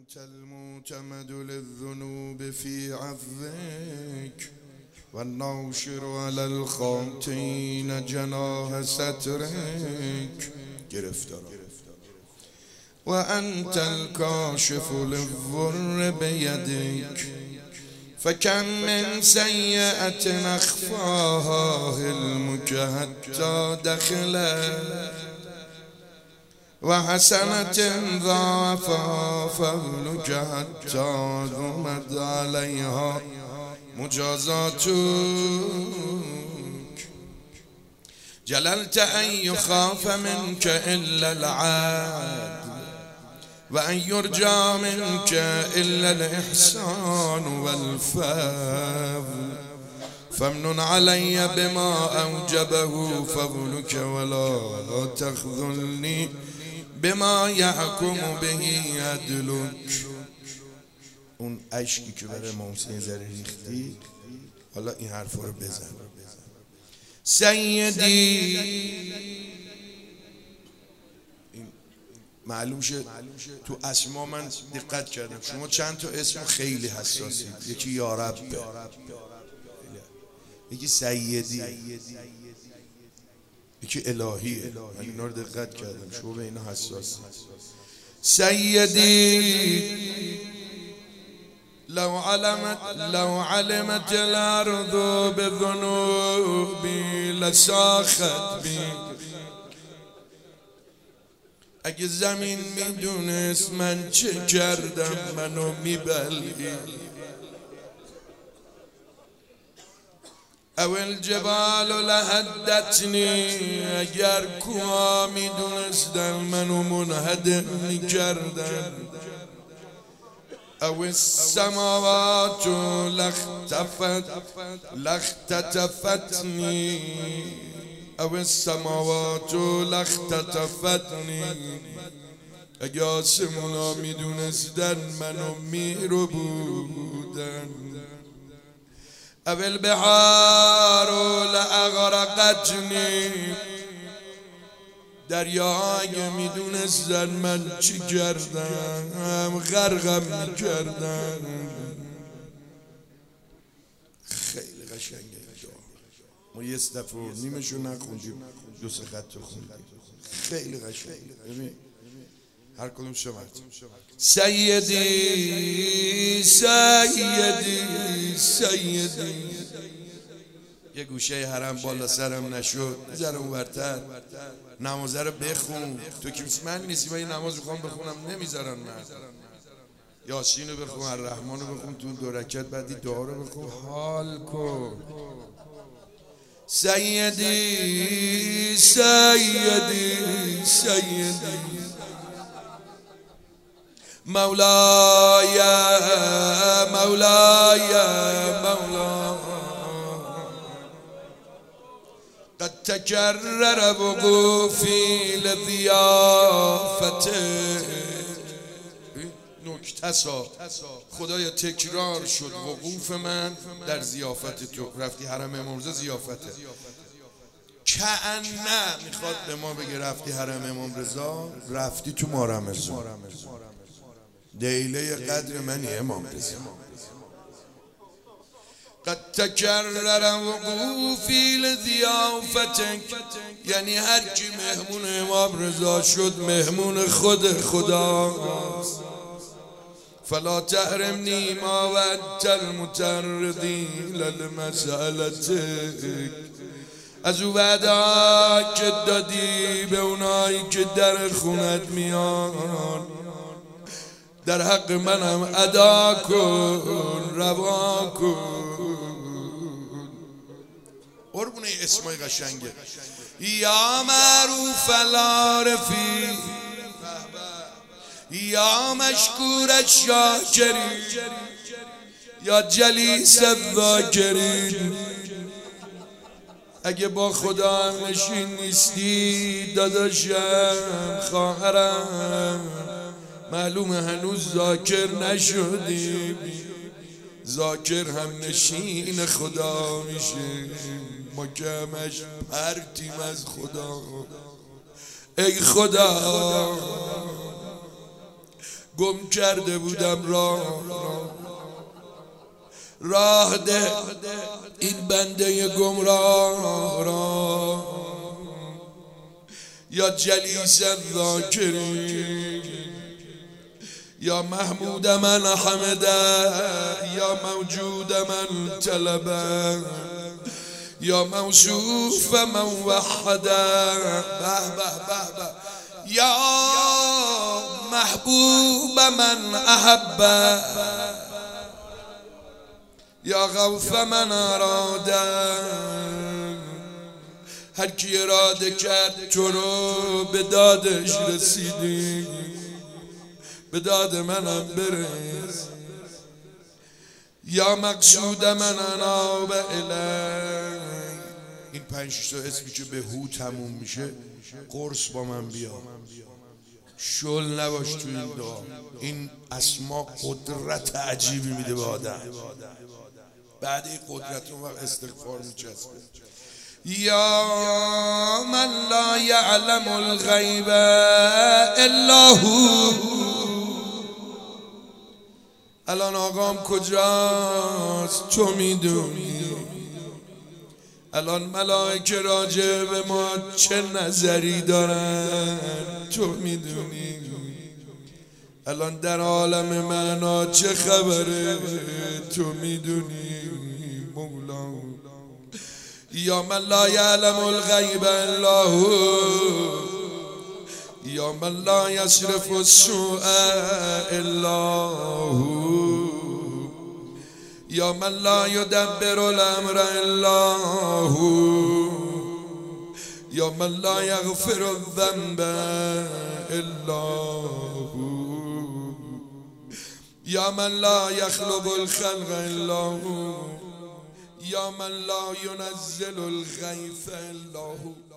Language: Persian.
أنت المعتمد للذنوب في عفوك والناشر على الخاطئين جناح سترك وأنت الكاشف للضر بيدك فكم من سيئة أخفاها علمك حتى دخلت وحسنة ضعفها فضلك حتى ذمت عليها مجازاتك جللت أن يخاف منك إلا العدل وأن يرجى منك إلا الإحسان والفضل فامنن علي بما أوجبه فضلك ولا تخذلني بما يحكم به عدلك. اون عشقی که برای امام حسین ذره ریختی حالا این حرفا رو بزن. سیدی معلوم شه تو اسما من دقت کردم شما چند تا اسم خیلی حساسید. یکی یارب، یکی سیدی، یکی الهیه. من اینا رو دقت کردم شما به اینا حساسید. سیدی لو علمت الارض بذنوبی لساخت بی. اگه زمین میدونست من چه کردم منو میبلعید. او الجبال لهدتنی اگر کوها میدونستن منو منهدم میکردن. او السماوات لاختطفتنی او السماوات لاختطفتنی اگه آسمونا میدونستن منو میرو بودن. او البحار لاغرقتنی دریا اگه میدونستن من چی کردم غرقم میکردن. خیلی قشنگه ما یه دفعه نیمشو نخوندیم دو سه خط خوندیم. خیلی قشنگه. ببین هر کدوم شمرد سیدی سیدی سیدی. یه گوشه حرم بالا سرم نشد ذره اونورتر نمازه رو بخون. تو که من نیستی من یه نماز میخوام بخونم نمیذارن من. یاسین رو بخون، الرحمن رو بخون، تو دو رکعت بعدی دعا رو بخون حال کن. سیدی سیدی سیدی مولاي مولاي مولاي قد تكرر وقوفي لضيافتك. نکته‌سا خدایا تکرار شد وقوف من در ضیافت تو. رفتی حرم امام رضا ضیافته کأنه میخواد به ما بگه رفتی حرم امام رضا رفتی تو ماه رمضان. دیله قدر منی امام رضا. قد تکرر وقوفی لضیافتک یعنی هر کی مهمون امام رضا شد مهمون خود خداست. فلا تحرمنی ما وعدت المتردین لمسألتک. از او وعده که دادی به اونایی که در خونت میان در حق منم ادا کن روا کن. قربونه اسمای قشنگه. یا معروف العارفی یا مشکور الشاکرین یا جلیس الذاکرین. اگه با خدا نشین نیستی داداشم خواهرم معلومه هنوز ذاکر نشدیم. ذاکر هم نشین خدا میشه. ما که همش پرتیم از خدا. ای خدا گم کرده بودم راه ده این بنده گمراه را. یا جلیس الذاکرین یا محمود من حمده یا موجود من طلبه یا موصوف من وحده به به به به یا محبوب من احبه یا غوث من اراده. هر کی اراده کرد تو رو به دادش رسیدی، به داد منم برس. یا مقصود من اناب الی. این 5 تا اسمی که به هو تموم میشه قرص با من بیا، شل نباش تو این دعا. این اسما قدرت عجیبی میده به آدم. بعد این قدرت اون وقت استغفار میچسبه. یا من لا یعلم الغیب الا هو. الان آقام کجاست تو میدونی. الان ملائکه راجع به ما چه نظری دارن تو میدونی. الان در عالم معنا چه خبره تو میدونی مولا. یا من لا یعلم الغیب الا هو. یا من لا یصرف السوء الا هو. یا من لا یدبر الامر الا هو. یا من لا یغفر الذنب الا هو. یا من لا یخلق الخلق الا هو. یا من لا ینزل الغیث الا هو.